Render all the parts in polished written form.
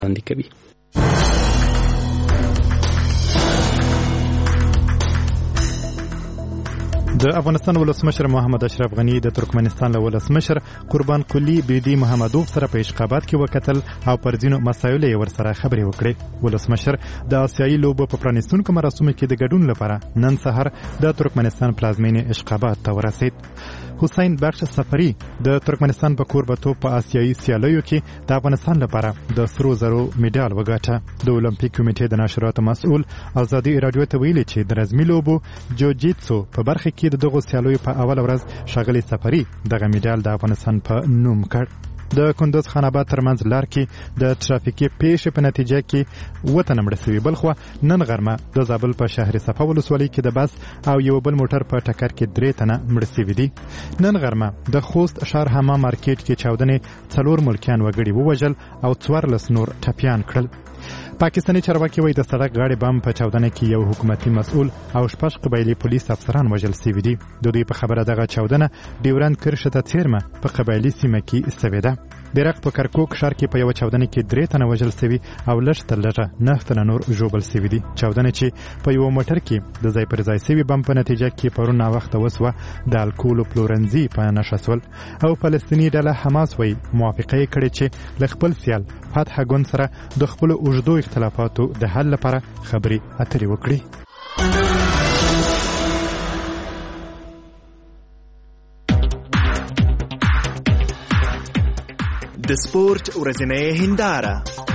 وړاندې کوي. د افغانستان ولسمشر محمد اشرف غنی د ترکمنستان له ولسمشر قربان قلی بیدی محمدوف سره په اشقابات کې وکتل او پر ځینو مسایلو یې ورسره خبرې وکړې. ولسمشر د آسیایي لوبو په پرانیستونکو مراسمو کې د ګډون لپاره نن سهار د ترکمنستان پلازمینې اشقابات ته ورسید. حسین بخش سفری د ترکمنستان په کوربتوب په آسیایي سیالیو کې د افغانستان لپاره د سرو زرو میډال وګاټه. د اولمپیک کمیټې د نشراتو مسؤل ازادي رادیو ته ویلي چې د رزمي لوبو جوجیتسو په برخه کې د دغه سیالیو په اول ورځ ښاغلي سفری دغه میډال د افغانستان په نوم کړ. د کندوز خان آباد ترمنځ لار کې د ترافیکي پیښې په نتیجه کې 7 تنه مړه شوي. بلخوا نن غرمه د زابل په شهر صفا ولسوالۍ کې د بس او یو بل موټر په ټکر کې 3 تنه مړه شوي دي. نن غرمه د خوست ښار حمام مارکیټ کې چاودنې 4 ملکیان وګړي ووژل او 14 نور ټپیان کړل. پاکستاني چارواکي وایي د سړک غاړې بم په چاودنه کې یو حکومتي مسؤل او 6 قبایلي پولیس افسران وژل شوي دي. د دوی په خبره دغه چاودنه ډیورند کرښه ته څیرمه په قبایلي سیمه کې شوې ده. بیرغ په کرکوک ښار کې په یو چاودنه کې 3 تنه وژل شوي او لږ تر لږه 9 تنه نور ژوبل شوي دي. چاودنه چې په یو موټر کې د ځای پر ځای شوي بم په نتیجه کې پرون وخت وسوه د الکول پلورنځي په نشه شول او فلسطیني ډله حماس وایي موافقه یې کړې چې له خپل سیال فتح ګوند سره د خپل اوږدو اختلافاتو د حل لپاره خبرې اترې وکړي. د سپورت ورځنۍ هنداره.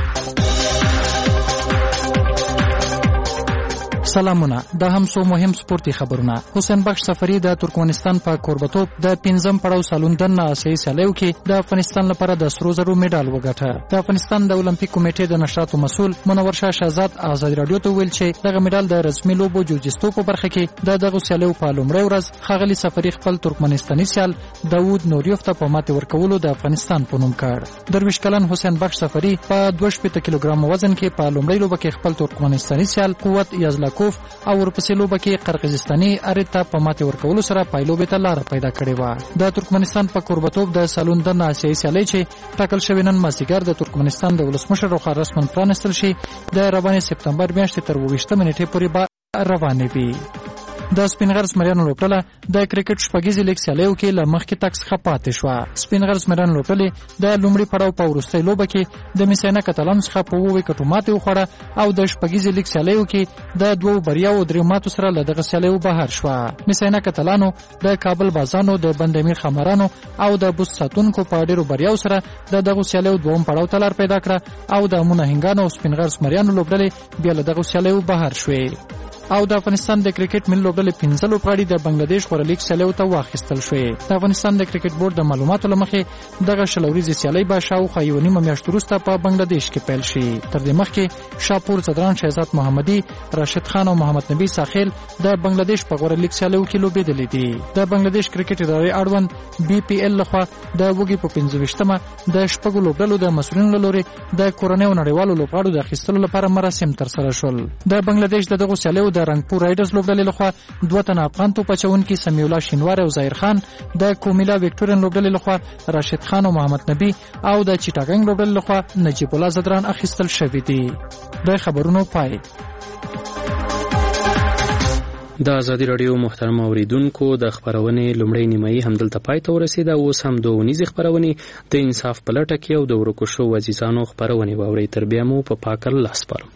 سلامونه. دا هم سو مهم سپورتي خبرونه. حسین بخش سفری د ترکمنستان په کوربتوب د 5م پړاو سالوندن آسیایي سیالیو کې د افغانستان لپاره د سرو زرو میډال وګاټه. د افغانستان د اولمپیک کمیټې د نشراتو مسؤل منور شاه شهزاد آزاد رادیو ته ویل چې دغه میډال د رسمي لوبو جوجیستو په برخه کې دغه سیالیو په لومړۍ ورځ ښاغلي سفری خپل ترکمنستاني سیال داوود نوریوف ته په ماتې ورکولو د افغانستان په نوم کړ. 23 کلن حسین بخش سفری په 2.5 کیلوګرام وزن کې په لومړۍ لوبه کې خپل ترکمنستاني سیال قوت یزلاکوف او ورپسې لوبه کې قرقیزستاني اریتا په ماتې ورکولو سره پایلوبې ته لاره پیدا کړې وه. د ترکمنستان په کوربتوب د سالوندن آسیایي سیالۍ چې ټاکل شوې نن مازدیګر د ترکمنستان د ولسمشر لخوا رسماً پرانیستل شي د روانې سپتمبر میاشتې تر 28 نیټې پورې به روانې وي. د سپینغر زمریانو لوبډله د کرکټ شپږیزې لیګ سیالیو کې له مخکې تګ څخه پاتې شوه. سپینغر زمریانو لوبډلې د لومړي پړاو په وروستۍ لوبه کې د میسینا کتالان څخه په 2 وکټو ماتې وخوړه او د شپږیزې لیګ سیالیو کې د 2 بریاو او 3 ماتو سره له دغه سیالیو بهر شوه. میسینا کتالانو د کابل بازانو د بندامیر خمرانو او د بوس ساتونکو په ډیرو بریاو سره د دغه سیالیو 2م پړاو ته لار پیدا کړه او د امونه هنګانو او سپینغر زمریانو لوبډلې بیا له دغه سیالیو بهر شوې. او د افغانستان د کرکټ ملي لوبډلې 15 لوبغاړي د بنگلاديش غوړه لیګ سیالیو ته واخیستل شوې. د افغانستان د کرکټ بورډ د معلوماتو لمخې دغه شلوريزي سیالي به شاوخوا یو نیمه میاشت وروسته په بنگلاديش کې پیل شي. تر دې مخکې شاپور صدران شهزاد محمدي، راشد خان او محمد نبی ساحل د بنگلاديش په غوړه لیګ سیالیو کې لوبېدلې دي. د بنگلاديش کرکټ ادارې اړوند BPL لخوا د وګي په 25مه د شپږو لوبډلو د مسؤلینو لوري د کورنۍ او نړیوالو لوبغاړو د اخیستلو لپاره مراسم ترسره شول. د بنگلاديش دغه سیالیو د رنگپور رایډرز لوبډلې لخوا 2 تنه افغان توپچونکي سمیع الله شینوار او ظاهر خان، د کومیلا وکټورین لوبډلې لخوا راشد خان او محمد نبی او د چیټاګنګ لوبډلې لخوا نجیب الله زدران اخیستل شوي دي. د خبرونو پای. د ازادي رادیو محترم اوریدونکو د خبرونې لومړی نیمایي همدلته پای ته ورسېده. اوس هم د ونیزې خبرونې د انصاف په لټه کې او د ورکو شوو عزیزانو خبرونې واورئ. تر بیا مو په پاک الله سپارم.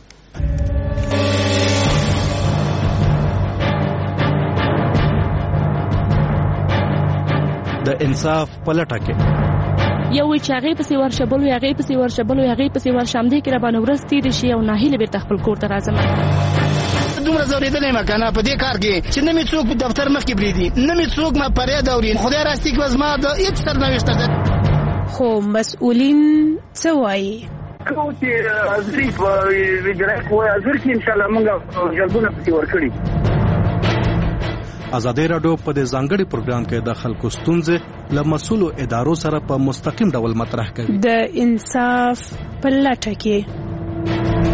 د انصاف په لټه کې یو وی چې هغه پسې ورشبل وي، هغه پسې ورشبل وي، هغه پسې ورشم دي کې را باندې ورځ تیر شي او ناهیله به خپل کور ته راځم. دومره زوریدلې مکنه په دې کار کې چې نه می څوک په دفتر مخ کې بریدي، نه می څوک ما پرې دوري. خدای راستي کې وزما د هیڅ سرنوشت ده. خو مسؤلین څه وایي؟ کو چې ازري په وجرای کوه ازر کې ان شاء الله موږ جلبونه پسې ورکړي. ازادي رادیو په دې ځانګړي پروګرام کې د خلکو ستونزې له مسؤلو ادارو سره په مستقیم ډول مطرح کوي. د انصاف په لټه کې.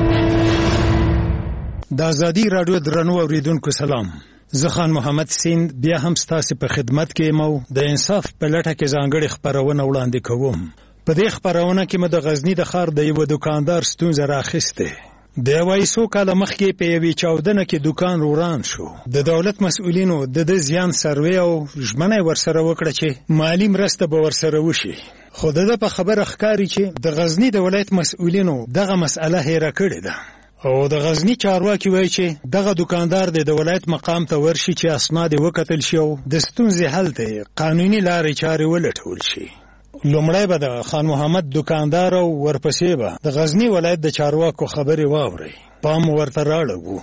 د ازادي رادیو درنو اوریدونکو سلام. زه خان محمد سیند بیا هم ستاسو په خدمت کې مو د انصاف په لټه کې ځانګړي خبرونه وړاندې کوم. په دې خبرونه کې مې د غزنی د ښار د یو دکاندار ستونزه راخسته. د یوې څو کاله مخکې په یوې چاودنه کې دکان وران شو. د دولت مسؤلینو د زیان سروې او ژمنه ورسره وکړه چې مالی مرسته به ورسره وشي. خو د په خبره ښکاري چې د غزنی د ولایت مسؤلینو دغه مسأله هېره کړې ده او د غزنی چارواکي وایي چې دغه دکاندار د ولایت مقام ته ورشي چې اسناد وکتل شي او د ستونزې حل ته قانوني لارې چارې ولټول شي. لومړی به د خان محمد دکاندار او ورپسې به د غزنی ولایت د چارواکو خبرې واوري. پام ورته راړو.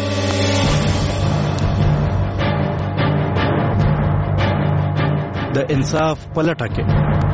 د انصاف پلټه کې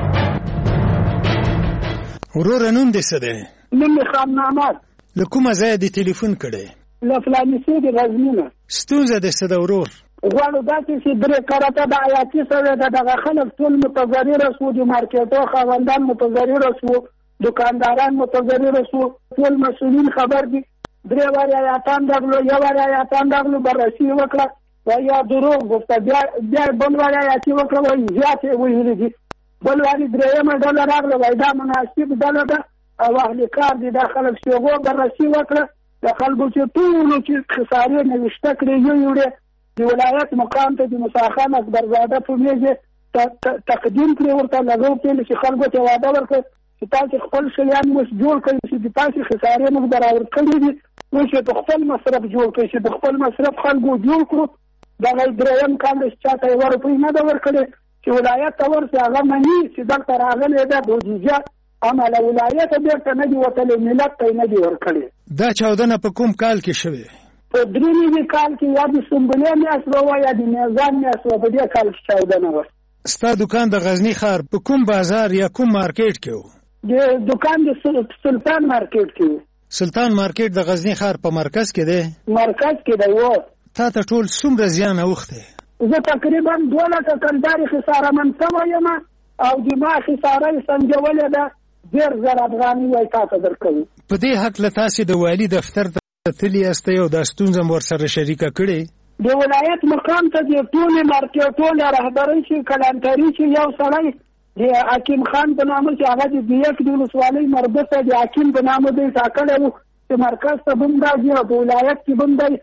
ورور نوم دې څه دی؟ نوم مې خان محمد. له کومه ځایه دې ټلیفون کړی؟ له فلاني د غزني نه. ستونزه دې څه ده ورور؟ غواړو داسې چې درې کرته د آیاتي سره د دغه خلک ټول متضرره شو، د مارکیټو خاوندان متضرره شو، دکانداران متضرره شو، ټول مسؤلین خبر دي. درې وارې آیاتان راغلو، یو وارې آیاتان راغلو، بررسي وکړه و یا دروغ گفته، بیا بل وارې آیاتي وکړه وایي زیات یې ویلي دي. بل وارې درېیمه ډله راغله وایي دا مناسب ډله ده او اهل کار دي. دا خلک شیغو بررسي وکړه، د خلکو چې ټولو چې خسارې نوشته کړې یو یوړې د ولایت مقام ته د مساخان اکبرزاده په میږي تقدیم کړی، ورته لګو کړي چې خلکو ته وعده ورکړي چې تاسو خپل شیان مش جوړ کړئ چې تاسو خسارې موږ برابر کړي دي، نو چې په خپل مصرف جوړ کړئ چې په خپل مصرف خلکو جوړ کړو. دغه درېیم کال چې چاته یې ورپوی نه ده ورکړی چې ولایت ته ورسي هغه مني چې دلته راغلی ده بودیجه اما له ولایته بیرته نه دي وتلی، ملت ته یې نه دي ورکړی. دا چاودنه په کوم کال کې شوې؟ په 93 کال کې یا د سنبلې میاشت وه یا د میزان میاشت وه، په دې کال کې چاودنه وه. ستا دکان د غزنی ښار په کوم بازار یا کوم مارکیټ کې و؟ د دکان د سلطان مارکیټ کې و. سلطان مارکیټ د غزنی ښار په مرکز کې دی؟ مرکز کې دی. و تا ته ټول څومره زیان اوښتی؟ زه تقریبا 2 لکه کلدارې خسارهمن شوی یم او د ما خساره یې سنجولې ده 10,000 افغانۍ وایي تا ته درکوي. په دې هکله تاسې د والي دفتر ته تللی یاستئ او دا ستونزه مو ورسره شریکه کړې؟ د ولایت مقام ته د ټولې مارکیټونو رهبرۍ چې کلانتري چې یو سړی د حکیم خان په نامه چې هغه د بیک د ولسوالۍ مربوطه د حکیم په نامه دی ټاکلی و چې مرکز ته به هم راځي او په ولایت کې به هم دی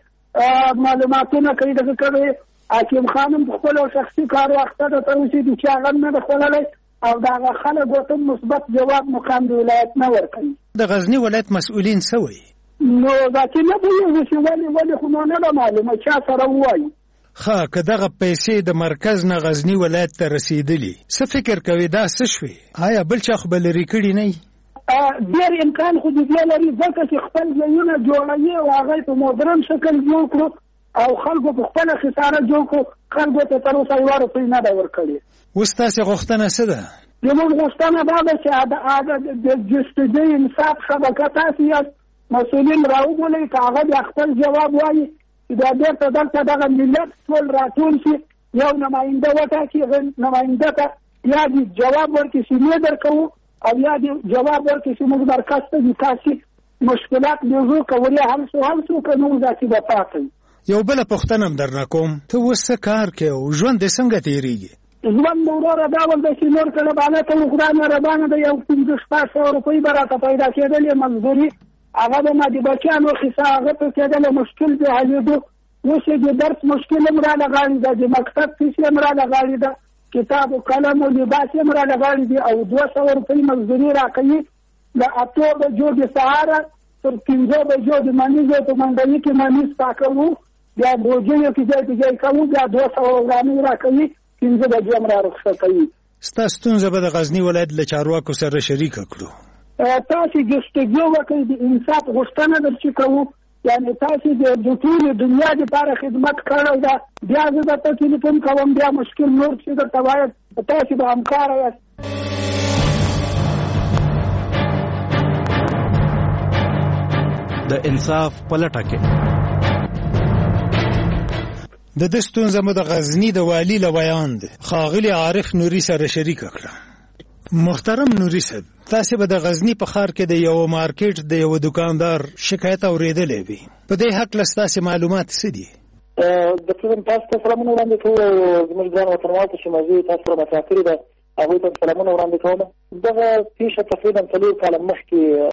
معلوماتونه کوي دغه کوي. حکیم خان هم په خپلو شخصي کارو اخته ده تر اوسې د چا غم نه ده خوړلی او د هغه خلک ورته مثبت جواب مقام د ولایت نه ورکوي. د غزني ولایت مسؤلین څه وایي؟ نو دا چې نه پوهېږو چې ولې خو نو نه ده معلومه چا سره ووایي. ښه که دغه پیسې د مرکز نه غزني ولایت ته رسېدلي څه فکر کوي دا څه شوې؟ آیا بل چا خو به لرې کړي نه وي؟ ډېر امکان خو د دې لري ځکه چې خپل ځایونه جوړوي او هغه په مدرن شکل جوړ کړو او خلکو په خپله خساره جوړ کړو، خلکو ته تر اوسه یوه روپۍ نه ده ورکړې. اوس تاسې غوښتنه څه ده؟ زموږ غوښتنه دا ده چې د جستجې انصاف شبکه تاسې یاست، مسؤلین راوبولئ که هغه بیا خپل جواب وایي چې دا بیرته دلته دغه ملت ټول راټول شي، یو نماینده وټاکي، نماینده ته یا دې جواب ورکړي چې نه درکوو او یا دې جواب ورکړي چې موږ مرکز ته دي تاسې مشکلات موضوع کولی حل شو که موږ داسې به پاتې. یو بله پوښتنه هم درنه کوم، ته اوس څه کار کوې او ژوند دې څنګه تېرېږي؟ ژوند د وروره دا ول ده چې نور کله به هلته و خدای مهربانه ده یو 500-600 روپۍ به راته پیدا کېدلې مزدوري، هغه به ما د بچیانو خیسه هغه ته کېدلی مشکل به حلېدو. اوس یې د درس مشکل هم راله غاړې ده، د مکتب فیس هم راله غاړې ده، کتاب و قلم و لباس هم راله غاړې دي او 200 روپۍ مزدوري راکوي. د 8 بجو د سهاره تر 5 بجو د مانیزو په منډوي کې مانیز پاکوو، بیا بوجیو کې ځای په ځای کوو، بیا 200 افغانۍ راکوي، 5 بجې هم را رخصتوي. ستا ستونزه به د غزني ولایت له چارواکو سره شریکه کړو. تاسې جستجو وکړئ، د انصاف غوښتنه درچې کوو، یعنې تاسې د ټولې دنیا دپاره خدمت کړی ده، بیا زه درته ټلیفون کوم، بیا مشکل نور چې درته وایم تاسې به همکاره یاست. د انصاف پلټه کې د دې ستونزه مو د غزني د والي له بیان دی ښاغلي عارف نوري سره شریکه کړه. محترم نوري صاحب، تاسې به د غزني په ښار کې د یو مارکیټ د یو دکاندار شکایت اورېدلی وي، په دې هکله ستاسې معلومات څه دي؟ د ټولم تاسو ته سلامونه وړاندې کوو. زموږ ګران وطنوالو چې موضوع تاسو سره مطرح کړې ده هغوی ته سلامونه وړاندې کوم. دغه پیښه تقریبا 4 کاله مخکې